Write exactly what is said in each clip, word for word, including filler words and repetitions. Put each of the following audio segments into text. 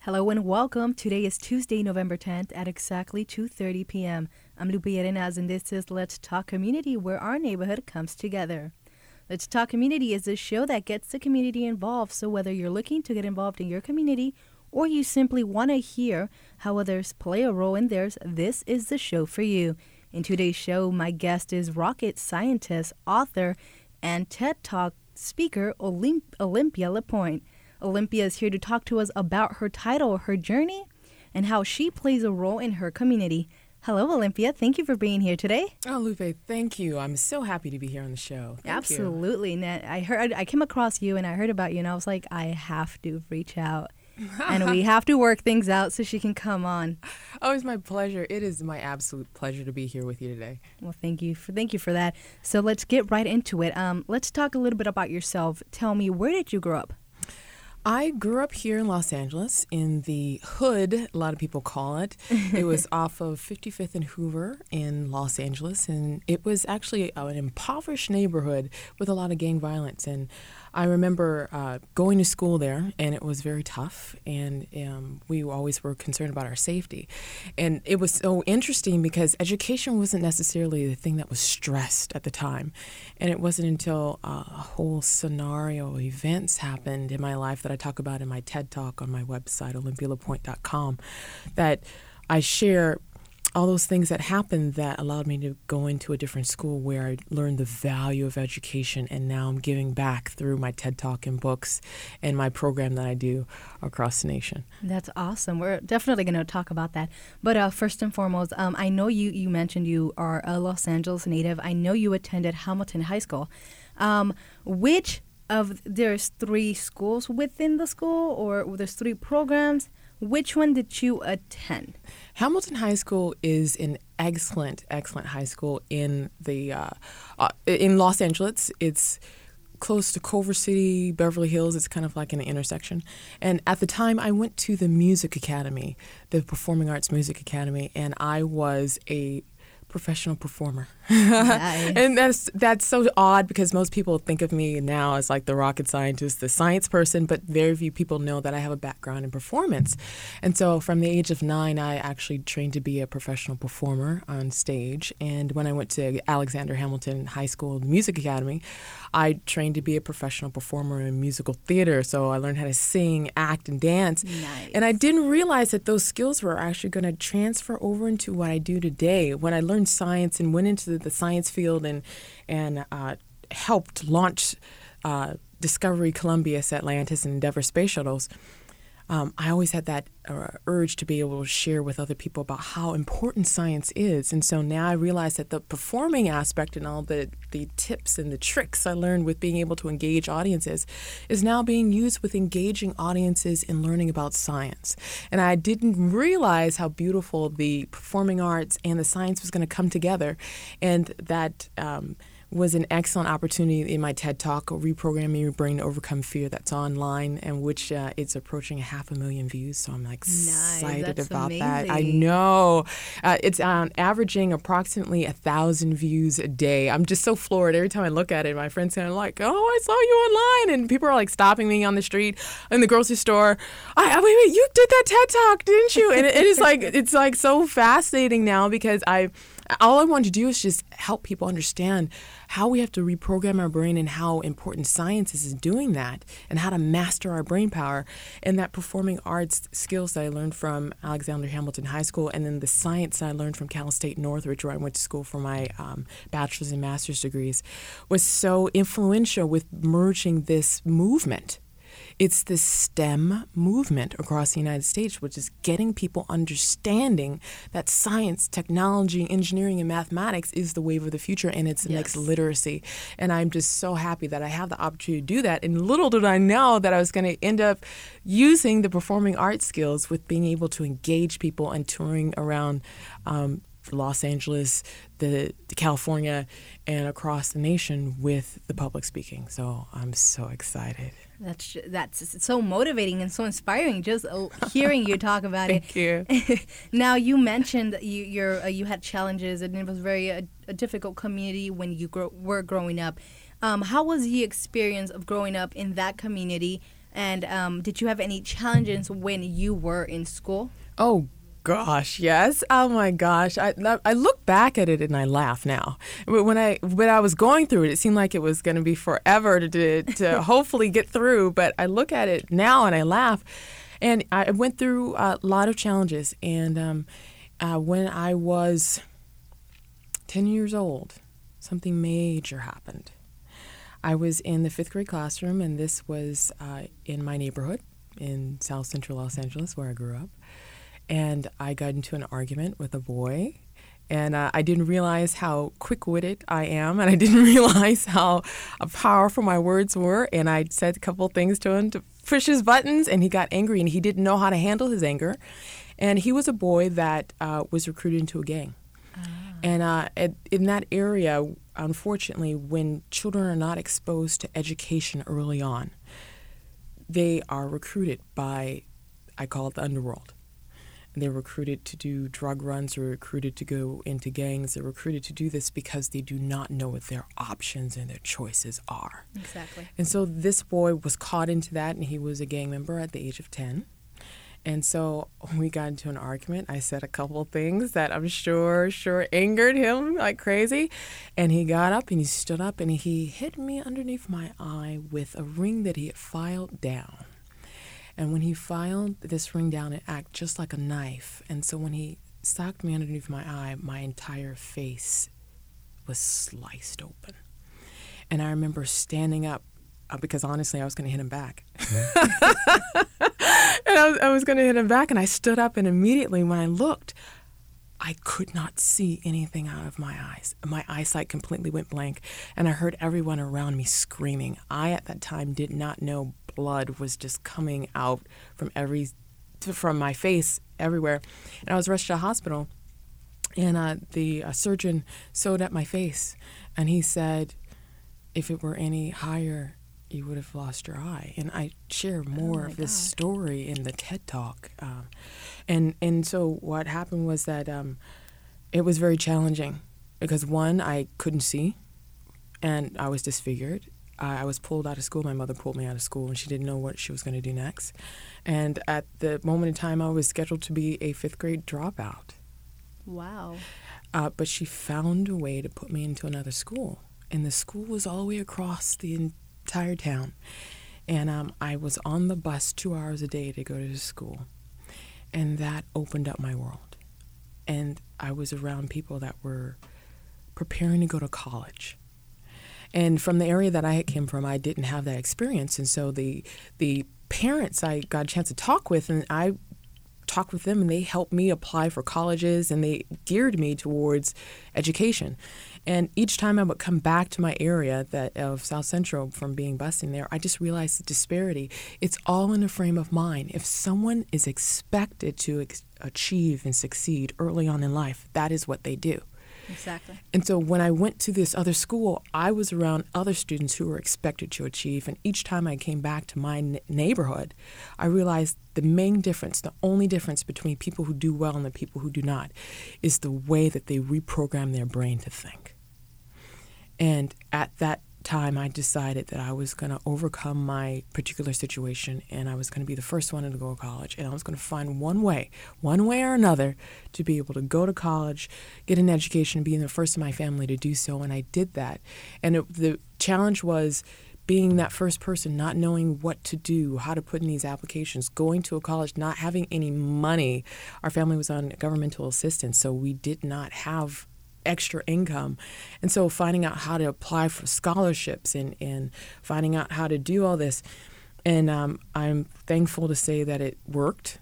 Hello and welcome. Today is Tuesday, November tenth at exactly two thirty p.m. I'm Lupe Arenas and this is Let's Talk Community, where our neighborhood comes together. Let's Talk Community is a show that gets the community involved, so whether you're looking to get involved in your community or you simply want to hear how others play a role in theirs, this is the show for you. In today's show, my guest is rocket scientist, author, and TED Talk speaker Olymp- Olympia LaPointe. Olympia is here to talk to us about her title, her journey, and how she plays a role in her community. Hello, Olympia. Thank you for being here today. Oh, Lupe, thank you. I'm so happy to be here on the show. Thank Absolutely. You. Nat, I heard, I came across you and I heard about you and I was like, I have to reach out. And we have to work things out so she can come on. Oh, it's my pleasure. It is my absolute pleasure to be here with you today. Well, thank you for thank you for that. So let's get right into it. Um, let's talk a little bit about yourself. Tell me, where did you grow up? I grew up here in Los Angeles in the hood, a lot of people call it. It was off of fifty-fifth and Hoover in Los Angeles, and it was actually an impoverished neighborhood with a lot of gang violence. And I remember uh, going to school there, and it was very tough, and um, we always were concerned about our safety. And it was so interesting because education wasn't necessarily the thing that was stressed at the time. And it wasn't until uh, a whole scenario of events happened in my life that I talk about in my TED Talk on my website, olympia lapointe dot com, that I share all those things that happened that allowed me to go into a different school where I learned the value of education, and now I'm giving back through my TED Talk and books and my program that I do across the nation. That's awesome. We're definitely going to talk about that. But uh, first and foremost, um, I know you, you mentioned you are a Los Angeles native. I know you attended Hamilton High School. Um, which of there's three schools within the school, or there's three programs? Which one did you attend? Hamilton High School is an excellent, excellent high school in the uh, uh, in Los Angeles. It's close to Culver City, Beverly Hills. It's kind of like an intersection. And at the time, I went to the Music Academy, the Performing Arts Music Academy, and I was a professional performer. Nice. And that's that's so odd because most people think of me now as like the rocket scientist, the science person, but very few people know that I have a background in performance. And so from the age of nine, I actually trained to be a professional performer on stage. And when I went to Alexander Hamilton High School Music Academy, I trained to be a professional performer in musical theater. So I learned how to sing, act, and dance. Nice. And I didn't realize that those skills were actually going to transfer over into what I do today. When I learned science and went into the science field and and uh, helped launch uh, Discovery, Columbus, Atlantis, and Endeavour space shuttles, um, I always had that uh, urge to be able to share with other people about how important science is. And so now I realize that the performing aspect and all the, the tips and the tricks I learned with being able to engage audiences is now being used with engaging audiences in learning about science. And I didn't realize how beautiful the performing arts and the science was going to come together, and that um, was an excellent opportunity in my TED Talk, Reprogramming Your Brain to Overcome Fear, that's online, and which uh, it's approaching a half a million views. So I'm like Nice. excited That's about amazing. that. I know. Uh, it's um, averaging approximately a thousand views a day. I'm just so floored. Every time I look at it, my friends kind of like, oh, I saw you online. And people are like stopping me on the street, in the grocery store. I, I, wait, wait, you did that TED Talk, didn't you? And it, it is like, it's like so fascinating now because I, all I wanted to do is just help people understand how we have to reprogram our brain and how important science is in doing that, and how to master our brain power. And that performing arts skills that I learned from Alexander Hamilton High School, and then the science that I learned from Cal State Northridge, where I went to school for my um, bachelor's and master's degrees, was so influential with merging this movement. It's this STEM movement across the United States, which is getting people understanding that science, technology, engineering, and mathematics is the wave of the future, and it's the Yes. next literacy. And I'm just so happy that I have the opportunity to do that. And little did I know that I was going to end up using the performing arts skills with being able to engage people and touring around um, Los Angeles, the, the California, and across the nation with the public speaking. So I'm so excited. That's that's so motivating and so inspiring. Just uh, hearing you talk about Thank it. you. Now, you mentioned that you you're, uh, you had challenges and it was very uh, a difficult community when you grow, were growing up. Um, how was the experience of growing up in that community? And um, did you have any challenges when you were in school? Oh, gosh, yes. Oh, my gosh. I, I look back at it and I laugh now. When I when I was going through it, it seemed like it was going to be forever to, to, to hopefully get through. But I look at it now and I laugh. And I went through a lot of challenges. And um, uh, when I was ten years old, something major happened. I was in the fifth grade classroom, and this was uh, in my neighborhood in South Central Los Angeles, where I grew up. And I got into an argument with a boy, and uh, I didn't realize how quick-witted I am, and I didn't realize how uh, powerful my words were. And I said a couple things to him to push his buttons, and he got angry, and he didn't know how to handle his anger. And he was a boy that uh, was recruited into a gang. Ah. And uh, at, in that area, unfortunately, when children are not exposed to education early on, they are recruited by, I call it the underworld. They're recruited to do drug runs, they're recruited to go into gangs, they're recruited to do this because they do not know what their options and their choices are. Exactly. And so this boy was caught into that, and he was a gang member at the age of ten. And so we got into an argument. I said a couple of things that I'm sure, sure angered him like crazy. And he got up and he stood up and he hit me underneath my eye with a ring that he had filed down. And when he filed this ring down, it acted just like a knife. And so when he socked me underneath my eye, my entire face was sliced open. And I remember standing up uh, because honestly, I was going to hit him back. and I was, I was going to hit him back, and I stood up, and immediately when I looked, I could not see anything out of my eyes. My eyesight completely went blank, and I heard everyone around me screaming. I, at that time, did not know blood was just coming out from every, from my face everywhere. And I was rushed to the hospital, and uh, the uh, surgeon sewed up my face, and he said, if it were any higher, you would have lost your eye. And I share more oh of this God. story in the TED Talk. Um, and and so what happened was that um, it was very challenging because, one, I couldn't see, and I was disfigured. I was pulled out of school. My mother pulled me out of school, and she didn't know what she was going to do next. And at the moment in time, I was scheduled to be a fifth grade dropout. Wow. Uh, but she found a way to put me into another school. And the school was all the way across the entire town. And um, I was on the bus two hours a day to go to the school. And that opened up my world. And I was around people that were preparing to go to college. And from the area that I came from, I didn't have that experience. And so the the parents I got a chance to talk with, and I talked with them, and they helped me apply for colleges, and they geared me towards education. And each time I would come back to my area that of South Central from being busing there, I just realized the disparity. It's all in a frame of mind. If someone is expected to ex- achieve and succeed early on in life, that is what they do. Exactly. And so when I went to this other school, I was around other students who were expected to achieve. And each time I came back to my n- neighborhood, I realized the main difference, the only difference between people who do well and the people who do not, is the way that they reprogram their brain to think. And at that time, I decided that I was going to overcome my particular situation, and I was going to be the first one to go to college, and I was going to find one way, one way or another, to be able to go to college, get an education, being the first in my family to do so, and I did that. And it, the challenge was being that first person, not knowing what to do, how to put in these applications, going to a college, not having any money. Our family was on governmental assistance, so we did not have extra income. And so finding out how to apply for scholarships and, and finding out how to do all this. And um, I'm thankful to say that it worked.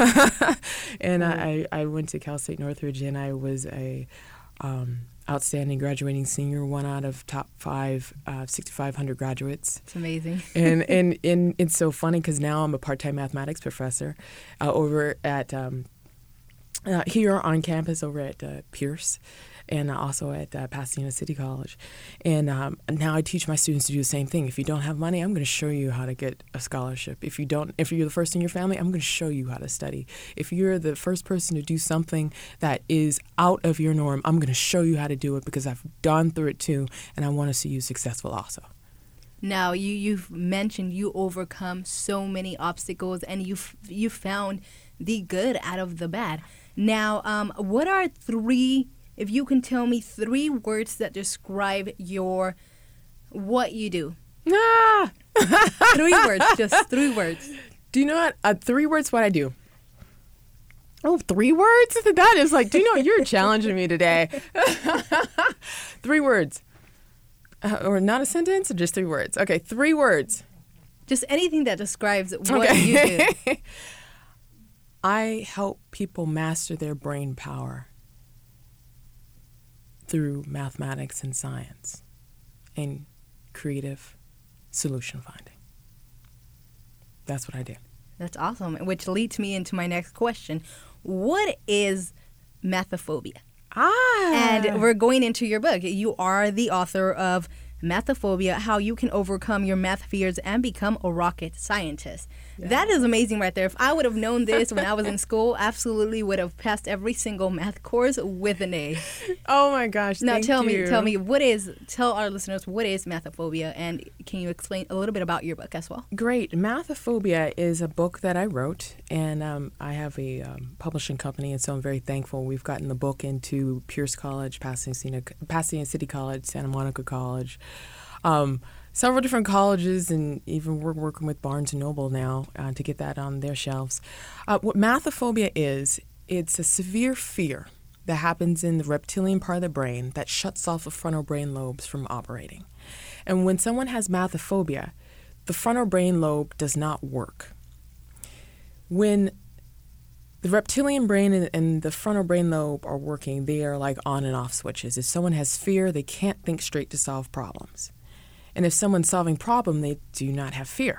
and oh. I, I went to Cal State Northridge, and I was a um, outstanding graduating senior, one out of top five, uh, sixty-five hundred graduates. It's amazing. and, and, and it's so funny because now I'm a part-time mathematics professor uh, over at um, uh, here on campus over at uh, Pierce. And also at uh, Pasadena City College. And um, now I teach my students to do the same thing. If you don't have money, I'm going to show you how to get a scholarship. If you don't, if you're the first in your family, I'm going to show you how to study. If you're the first person to do something that is out of your norm, I'm going to show you how to do it because I've gone through it too, and I want to see you successful also. Now, you, you've mentioned you overcome so many obstacles and you've, you found the good out of the bad. Now, um, what are three, if you can tell me three words that describe your, what you do? Ah! Three words, just three words. Do you know what? Uh, three words what I do. Oh, three words? That is like, do you know, you're challenging me today. Three words. Uh, or not a sentence, or just three words? Okay, three words. Just anything that describes what okay. you do. I help people master their brain power through mathematics and science and creative solution finding. That's what I do. That's awesome, which leads me into my next question. What is mathophobia? Ah. And we're going into your book. You are the author of Mathophobia, How You Can Overcome Your Math Fears and Become a Rocket Scientist. Yeah. That is amazing right there. If I would have known this when I was in school, absolutely would have passed every single math course with an A. Oh my gosh, Now thank tell you. me, tell me, what is, tell our listeners, what is Mathophobia, and can you explain a little bit about your book as well? Great. Mathophobia is a book that I wrote, and um, I have a um, publishing company, and so I'm very thankful. We've gotten the book into Pierce College, Pasadena, Pasadena City College, Santa Monica College, um, several different colleges, and even we're working with Barnes and Noble now uh, to get that on their shelves. Uh, what mathophobia is, it's a severe fear that happens in the reptilian part of the brain that shuts off the frontal brain lobes from operating. And when someone has mathophobia, the frontal brain lobe does not work. When the reptilian brain and, and the frontal brain lobe are working, they are like on and off switches. If someone has fear, they can't think straight to solve problems. And if someone's solving problem, they do not have fear.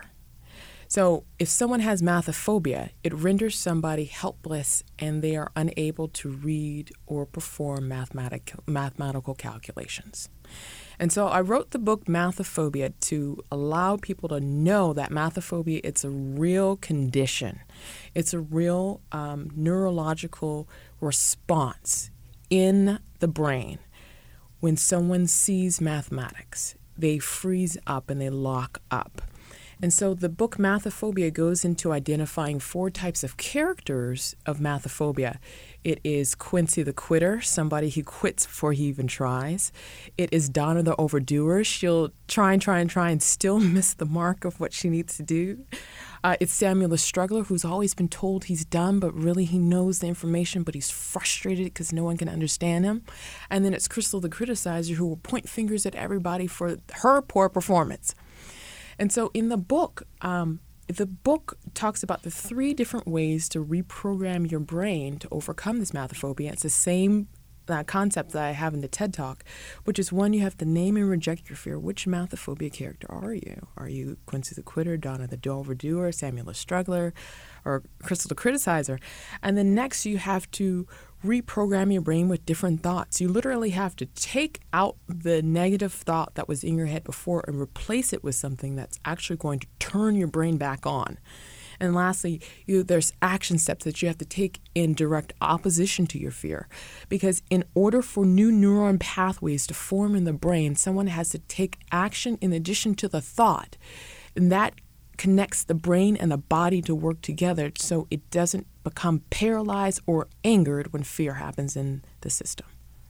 So if someone has mathophobia, it renders somebody helpless and they are unable to read or perform mathematic, mathematical calculations. And so I wrote the book Mathophobia to allow people to know that mathophobia, it's a real condition. It's a real um, neurological response in the brain. When someone sees mathematics, they freeze up and they lock up. And so the book Mathophobia goes into identifying four types of characters of mathophobia. It is Quincy the quitter, somebody who quits before he even tries. It is Donna the overdoer. She'll try and try and try and still miss the mark of what she needs to do. Uh, it's Samuel the struggler, who's always been told he's done, but really he knows the information, but he's frustrated because no one can understand him. And then it's Crystal the criticizer, who will point fingers at everybody for her poor performance. And so in the book, um, the book talks about the three different ways to reprogram your brain to overcome this mathophobia. It's the same uh, concept that I have in the TED Talk, which is one, you have to name and reject your fear. Which mathophobia character are you? Are you Quincy the quitter, Donna the overdoer, Samuel the struggler, or Crystal the criticizer? And then next you have to reprogram your brain with different thoughts. You literally have to take out the negative thought that was in your head before and replace it with something that's actually going to turn your brain back on. And lastly, you, there's action steps that you have to take in direct opposition to your fear. Because in order for new neuron pathways to form in the brain, someone has to take action in addition to the thought. And that connects the brain and the body to work together so it doesn't become paralyzed or angered when fear happens in the system.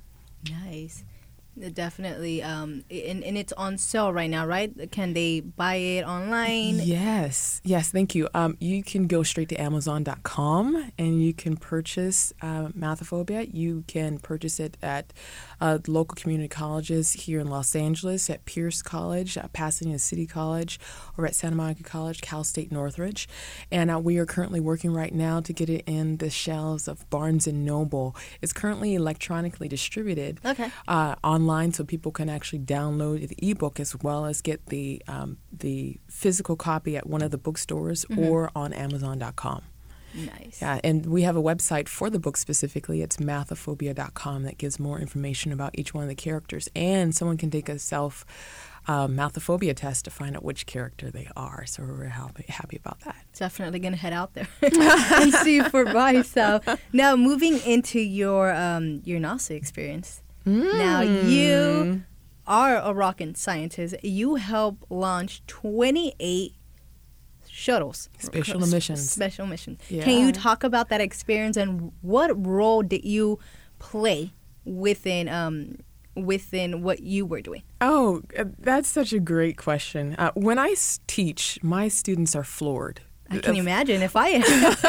Nice. Definitely. Um, and, and it's on sale right now, right? Can they buy it online? Yes. Yes, thank you. Um, you can go straight to amazon dot com and you can purchase uh, Mathophobia. You can purchase it at uh, local community colleges here in Los Angeles, at Pierce College, at Pasadena City College, or at Santa Monica College, Cal State Northridge. And uh, we are currently working right now to get it in the shelves of Barnes and Noble. It's currently electronically distributed okay. uh, online. So people can actually download the ebook as well as get the um, the physical copy at one of the bookstores mm-hmm. or on amazon dot com. Nice. Yeah, and we have a website for the book specifically. It's mathophobia dot com that gives more information about each one of the characters. And someone can take a self uh, mathophobia test to find out which character they are. So we're very happy, happy about that. Definitely going to head out there and see for myself. Now, moving into your um, your N A S A experience. Mm. Now, you are a rocket scientist. You help launch twenty-eight shuttles. Special missions. Special missions. Yeah. Can you talk about that experience and what role did you play within um, within what you were doing? Oh, uh, that's such a great question. Uh, when I s- teach, my students are floored. I can imagine if I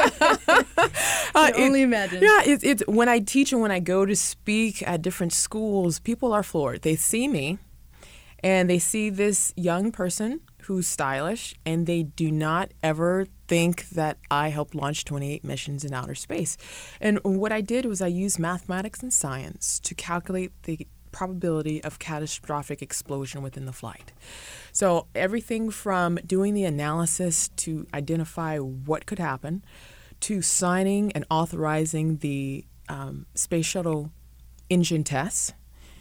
I can only imagine. Yeah, it's it's when I teach and when I go to speak at different schools, people are floored. They see me, and they see this young person who's stylish, and they do not ever think that I helped launch twenty-eight missions in outer space. And what I did was I used mathematics and science to calculate the probability of catastrophic explosion within the flight. So everything from doing the analysis to identify what could happen, to signing and authorizing the um, space shuttle engine tests,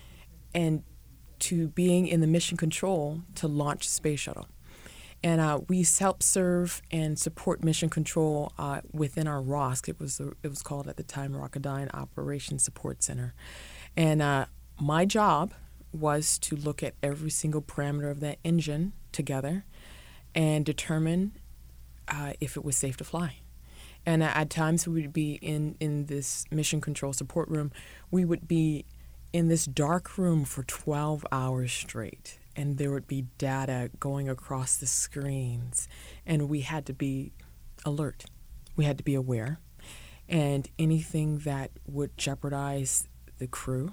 and to being in the mission control to launch the space shuttle. And uh, we help serve and support mission control uh, within our R O S C. It was it was called at the time Rocketdyne Operations Support Center. And uh, my job was to look at every single parameter of that engine together and determine uh, if it was safe to fly. And uh, at times we would be in, in this mission control support room. We would be in this dark room for twelve hours straight. And there would be data going across the screens. And we had to be alert. We had to be aware. And anything that would jeopardize the crew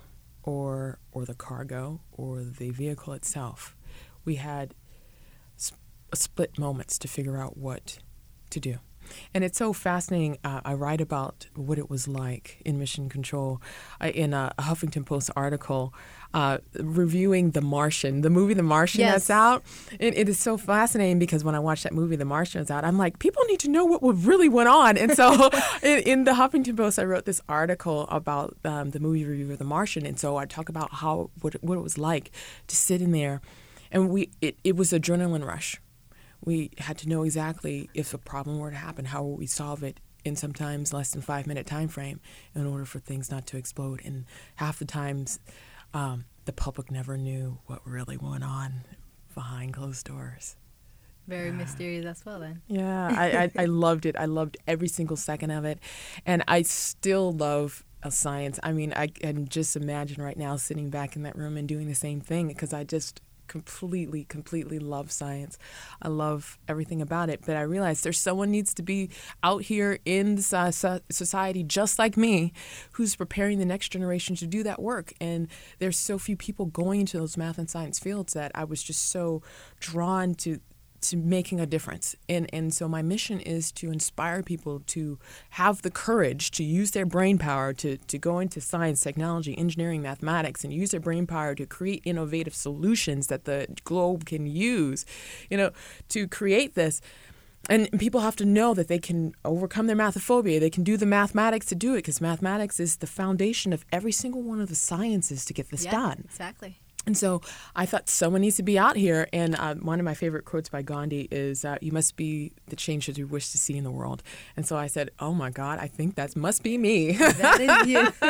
or or the cargo or the vehicle itself, we had sp- split moments to figure out what to do. And it's so fascinating. Uh, I write about what it was like in mission control uh, in a Huffington Post article uh, reviewing The Martian, the movie The Martian Yes. that's out. It, it is so fascinating because when I watched that movie, The Martian is out, I'm like, people need to know what really went on. And so in, in the Huffington Post, I wrote this article about um, the movie review of The Martian. And so I talk about how what, what it was like to sit in there. And we it, it was adrenaline rush. We had to know exactly if a problem were to happen, how would we solve it in sometimes less than five minute time frame in order for things not to explode. And half the times, um, the public never knew what really went on behind closed doors. Very mysterious as well then. Yeah, I, I, I loved it. I loved every single second of it. And I still love uh, science. I mean, I can just imagine right now sitting back in that room and doing the same thing because I just completely, completely love science. I love everything about it. But I realized there's someone needs to be out here in the society just like me who's preparing the next generation to do that work. And there's so few people going into those math and science fields that I was just so drawn to to making a difference. And and so my mission is to inspire people to have the courage to use their brain power to, to go into science, technology, engineering, mathematics, and use their brain power to create innovative solutions that the globe can use, you know, to create this. And people have to know that they can overcome their mathophobia. They can do the mathematics to do it because mathematics is the foundation of every single one of the sciences to get this yeah, done. Exactly. And so I thought someone needs to be out here. And uh, one of my favorite quotes by Gandhi is, uh, you must be the change that you wish to see in the world. And so I said, oh, my God, I think that must be me. That is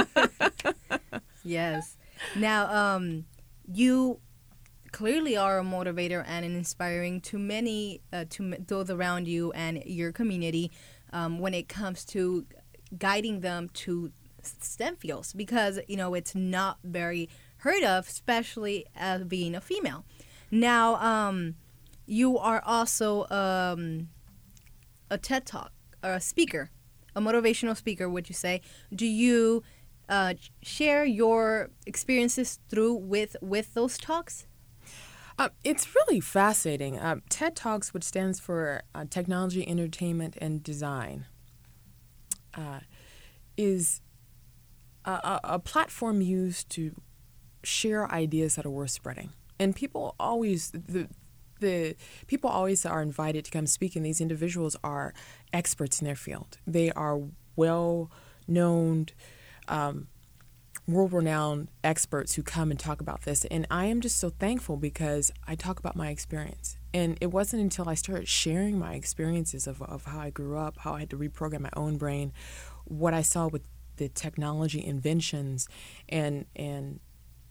you. Yes. Now, um, you clearly are a motivator and an inspiring to many, uh, to m- those around you and your community um, when it comes to guiding them to STEM fields because, you know, it's not very heard of, especially as being a female. Now, um, you are also um, a TED Talk, or a speaker, a motivational speaker, would you say? Do you uh, share your experiences through with, with those talks? Uh, it's really fascinating. Uh, TED Talks, which stands for uh, Technology, Entertainment, and Design, uh, is a, a, a platform used to share ideas that are worth spreading. And people always, the the people always are invited to come speak, and these individuals are experts in their field. They are well-known, um, world-renowned experts who come and talk about this. And I am just so thankful because I talk about my experience. And it wasn't until I started sharing my experiences of, of how I grew up, how I had to reprogram my own brain, what I saw with the technology inventions and and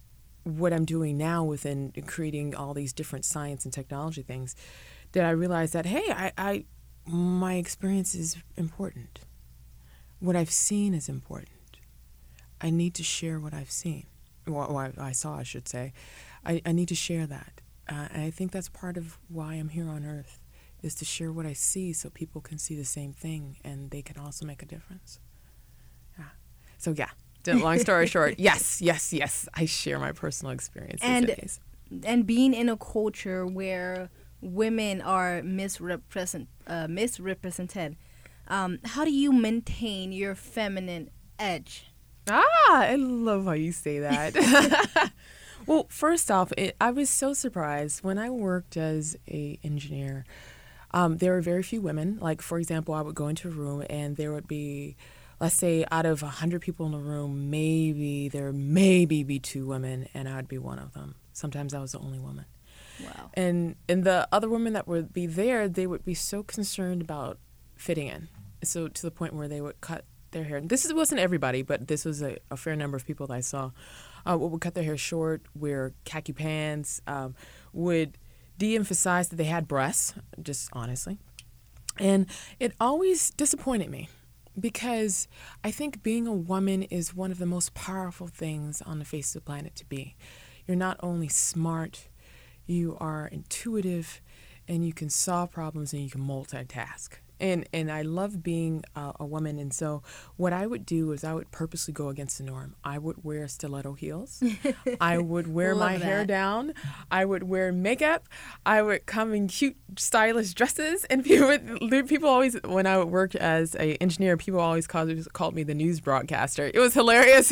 what I'm doing now within creating all these different science and technology things, that I realized that, hey, I, I my experience is important. What I've seen is important. I need to share what I've seen, what, what I saw, I should say. I, I need to share that. Uh, and I think that's part of why I'm here on Earth, is to share what I see so people can see the same thing and they can also make a difference. Yeah. So, yeah. Long story short, yes, yes, yes. I share my personal experiences. And, and being in a culture where women are misrepresent, uh, misrepresented, um, how do you maintain your feminine edge? Ah, I love how you say that. Well, first off, it, I was so surprised when I worked as an engineer. Um, there were very few women. Like, for example, I would go into a room and there would be, let's say, out of one hundred people in the room, maybe there maybe be two women, and I would be one of them. Sometimes I was the only woman. Wow. And and the other women that would be there, they would be so concerned about fitting in. So to the point where they would cut their hair. This wasn't everybody, but this was a, a fair number of people that I saw. Uh, would cut their hair short, wear khaki pants, um, would de-emphasize that they had breasts, just honestly. And it always disappointed me, because I think being a woman is one of the most powerful things on the face of the planet to be. You're not only smart, you are intuitive, and you can solve problems and you can multitask. And and I love being uh, a woman. And so what I would do is I would purposely go against the norm. I would wear stiletto heels. I would wear my that. hair down. I would wear makeup. I would come in cute, stylish dresses. And people, would, people always, when I worked as an engineer, people always called, called me the news broadcaster. It was hilarious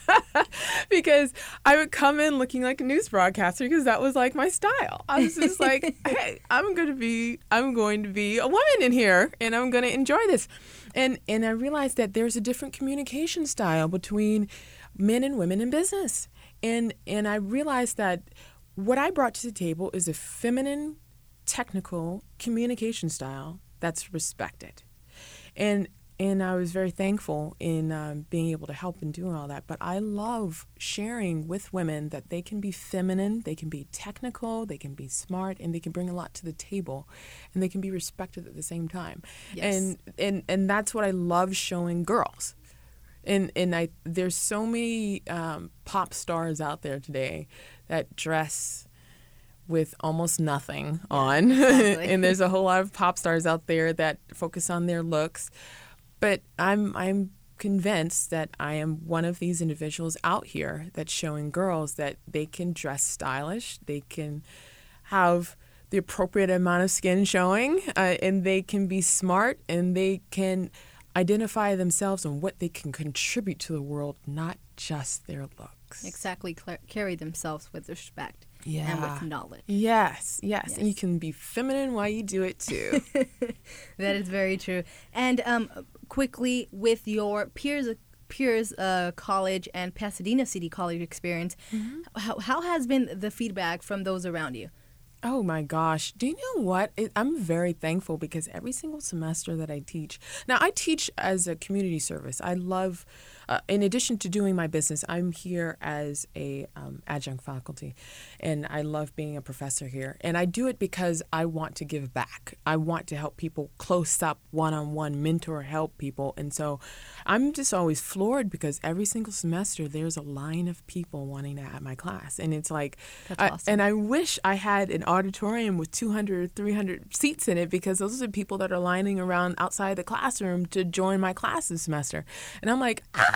because I would come in looking like a news broadcaster, because that was like my style. I was just like, hey, I'm going to be, I'm going to be a woman in here. And I'm going to enjoy this. And and I realized that there's a different communication style between men and women in business. And and I realized that what I brought to the table is a feminine, technical communication style that's respected. And and I was very thankful in um, being able to help in doing all that. But I love sharing with women that they can be feminine, they can be technical, they can be smart, and they can bring a lot to the table, and they can be respected at the same time. Yes. And and and that's what I love showing girls. And and I there's so many um, pop stars out there today that dress with almost nothing on, exactly. and there's a whole lot of pop stars out there that focus on their looks. But I'm I'm convinced that I am one of these individuals out here that's showing girls that they can dress stylish, they can have the appropriate amount of skin showing, uh, and they can be smart, and they can identify themselves and what they can contribute to the world, not just their looks. Exactly. Cl- carry themselves with respect. Yeah. And with knowledge. Yes, yes, yes. And you can be feminine while you do it too. That is very true. And um, quickly, with your peers, peers uh, college and Pasadena City College experience, mm-hmm. how, how has been the feedback from those around you? Oh my gosh. Do you know what? It, I'm very thankful, because every single semester that I teach, now I teach as a community service. I love, uh, in addition to doing my business, I'm here as a um, adjunct faculty, and I love being a professor here. And I do it because I want to give back. I want to help people close up, one-on-one, mentor, help people. And so I'm just always floored, because every single semester there's a line of people wanting to have my class. And it's like, That's I, awesome. and I wish I had an auditorium with two hundred, three hundred seats in it, because those are the people that are lining around outside the classroom to join my class this semester. And I'm like, ah,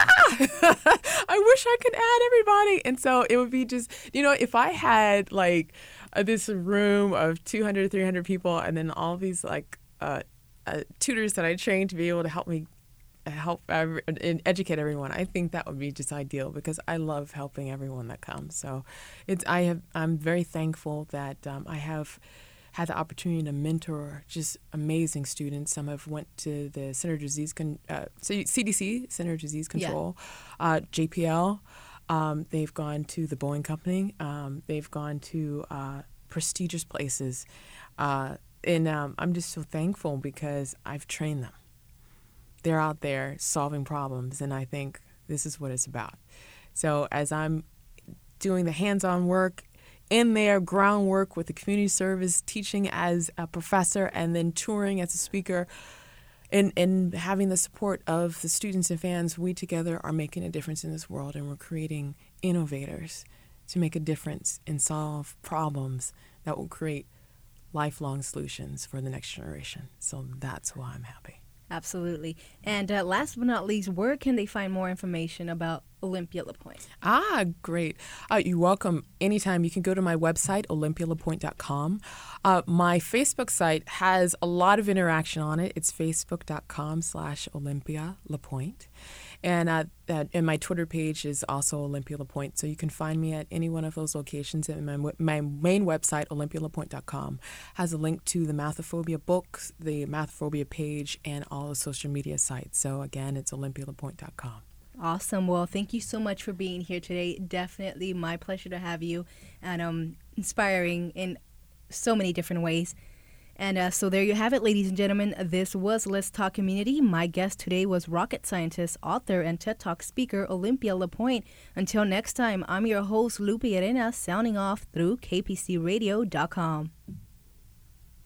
I wish I could add everybody. And so it would be just, you know, if I had like uh, this room of two hundred, three hundred people, and then all these like uh, uh, tutors that I trained to be able to help me help every, and educate everyone, I think that would be just ideal, because I love helping everyone that comes. So it's I have I'm very thankful that um, I have had the opportunity to mentor just amazing students. Some have went to the Center Disease Con- uh, C D C, Center Disease Control, yeah. uh, J P L. Um, they've gone to the Boeing Company. Um, they've gone to uh, prestigious places, uh, and um, I'm just so thankful because I've trained them. They're out there solving problems, and I think this is what it's about. So as I'm doing the hands-on work in there, groundwork with the community service, teaching as a professor, and then touring as a speaker. And, and having the support of the students and fans, we together are making a difference in this world, and we're creating innovators to make a difference and solve problems that will create lifelong solutions for the next generation. So that's why I'm happy. Absolutely. And uh, last but not least, where can they find more information about Olympia LaPointe? Ah, great. Uh, you're welcome anytime. You can go to my website, olympia lapointe dot com. Uh, my Facebook site has a lot of interaction on it. It's facebook.com slash Olympia LaPointe. And, uh, uh, and my Twitter page is also Olympia LaPointe. So you can find me at any one of those locations. And my, my main website, olympia lapointe dot com, has a link to the Mathophobia books, the Mathophobia page, and all the social media sites. So again, it's olympia lapointe dot com. Awesome. Well, thank you so much for being here today. Definitely my pleasure to have you, and um, inspiring in so many different ways. And uh, so there you have it, ladies and gentlemen. This was Let's Talk Community. My guest today was rocket scientist, author, and TED Talk speaker Olympia LaPointe. Until next time, I'm your host, Lupe Arenas, sounding off through K P C radio dot com.